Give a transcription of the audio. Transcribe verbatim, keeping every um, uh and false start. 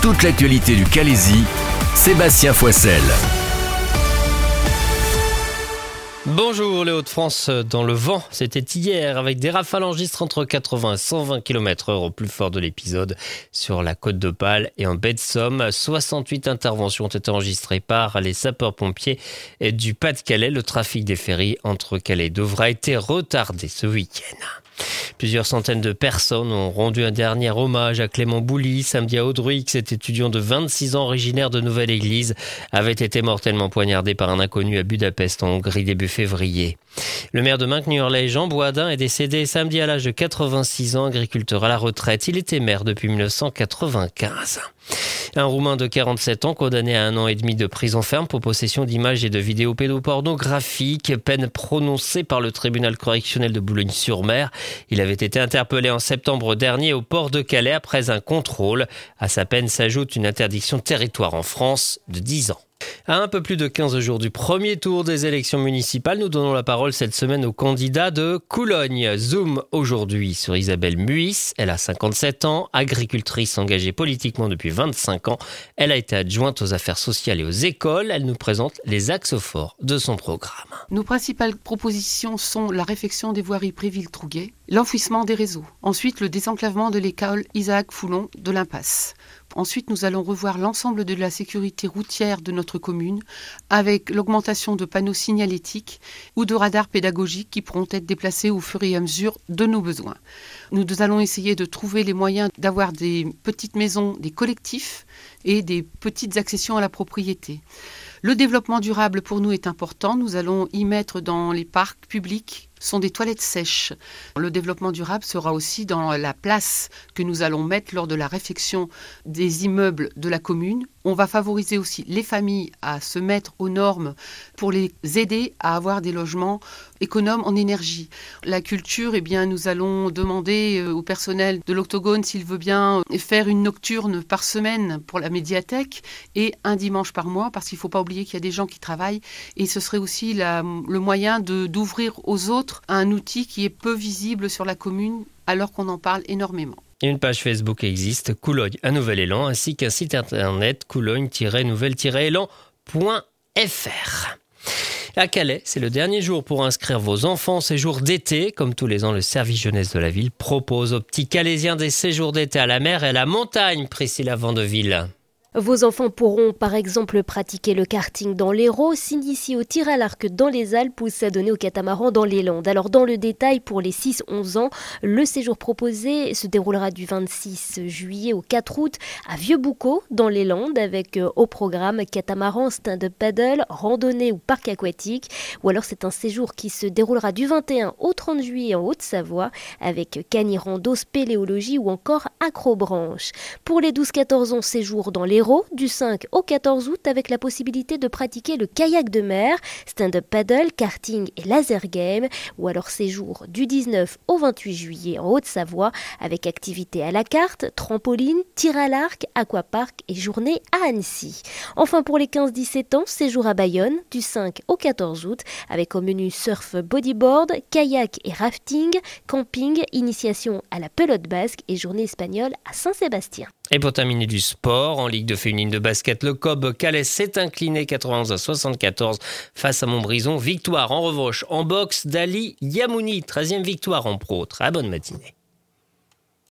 toute l'actualité du Calaisis, Sébastien Foissel. Bonjour, les Hauts-de-France dans le vent. C'était hier avec des rafales enregistrées entre quatre-vingts et cent vingt kilomètres heure au plus fort de l'épisode sur la côte d'Opale et en baie de Somme. soixante-huit interventions ont été enregistrées par les sapeurs-pompiers du Pas-de-Calais. Le trafic des ferries entre Calais et Douvres a été retardé ce week-end. Plusieurs centaines de personnes ont rendu un dernier hommage à Clément Bouly samedi à Audruix. Cet étudiant de vingt-six ans originaire de Nouvelle-Église avait été mortellement poignardé par un inconnu à Budapest en Hongrie début février. Le maire de Meungnier-Lay, Jean Boisdin, est décédé samedi à l'âge de quatre-vingt-six ans, agriculteur à la retraite. Il était maire depuis dix-neuf cent quatre-vingt-quinze. Un Roumain de quarante-sept ans condamné à un an et demi de prison ferme pour possession d'images et de vidéos pédopornographiques, peine prononcée par le tribunal correctionnel de Boulogne-sur-Mer. Il avait été interpellé en septembre dernier au port de Calais après un contrôle. À sa peine s'ajoute une interdiction de territoire en France de dix ans. À un peu plus de quinze jours du premier tour des élections municipales, nous donnons la parole cette semaine au candidat de Coulogne. Zoom aujourd'hui sur Isabelle Muis. Elle a cinquante-sept ans, agricultrice engagée politiquement depuis vingt-cinq ans. Elle a été adjointe aux affaires sociales et aux écoles. Elle nous présente les axes forts de son programme. Nos principales propositions sont la réfection des voiries Préville-Trouguet, l'enfouissement des réseaux. Ensuite, le désenclavement de l'école Isaac Foulon de l'Impasse. Ensuite, nous allons revoir l'ensemble de la sécurité routière de notre commune avec l'augmentation de panneaux signalétiques ou de radars pédagogiques qui pourront être déplacés au fur et à mesure de nos besoins. Nous allons essayer de trouver les moyens d'avoir des petites maisons, des collectifs et des petites accessions à la propriété. Le développement durable pour nous est important. Nous allons y mettre dans les parcs publics sont des toilettes sèches. Le développement durable sera aussi dans la place que nous allons mettre lors de la réfection des immeubles de la commune. On va favoriser aussi les familles à se mettre aux normes pour les aider à avoir des logements économes en énergie. La culture, eh bien, nous allons demander au personnel de l'Octogone s'il veut bien faire une nocturne par semaine pour la médiathèque et un dimanche par mois, parce qu'il ne faut pas oublier qu'il y a des gens qui travaillent et ce serait aussi la, le moyen de, d'ouvrir aux autres un outil qui est peu visible sur la commune alors qu'on en parle énormément. Une page Facebook existe, Coulogne, un nouvel élan, ainsi qu'un site internet coulogne-nouvelle-élan point f r. À Calais, c'est le dernier jour pour inscrire vos enfants en séjour d'été. Comme tous les ans, le service jeunesse de la ville propose aux petits Calaisiens des séjours d'été à la mer et à la montagne. Priscilla Vandeville. Vos enfants pourront par exemple pratiquer le karting dans l'Hérault, s'initier au tir à l'arc dans les Alpes ou s'adonner au catamaran dans les Landes. Alors dans le détail, pour les six onze ans, le séjour proposé se déroulera du vingt-six juillet au quatre août à Vieux-Boucau dans les Landes avec euh, au programme catamaran, stand-up paddle, randonnée ou parc aquatique. Ou alors c'est un séjour qui se déroulera du vingt et un au trente juillet en Haute-Savoie avec cani-rando, spéléologie ou encore acrobranche. Pour les douze quatorze ans, séjour dans les du cinq au quatorze août avec la possibilité de pratiquer le kayak de mer, stand-up paddle, karting et laser game, ou alors séjour du dix-neuf au vingt-huit juillet en Haute-Savoie avec activités à la carte, trampoline, tir à l'arc, aquapark et journée à Annecy. Enfin pour les quinze dix-sept ans, séjour à Bayonne du cinq au quatorze août avec au menu surf bodyboard, kayak et rafting, camping, initiation à la pelote basque et journée espagnole à Saint-Sébastien. Et pour terminer du sport, en Ligue de féminine de basket, le C O B Calais s'est incliné quatre-vingt-onze à soixante-quatorze face à Montbrison. Victoire en revanche en boxe d'Ali Yamouni, treizième victoire en pro. Très bonne matinée.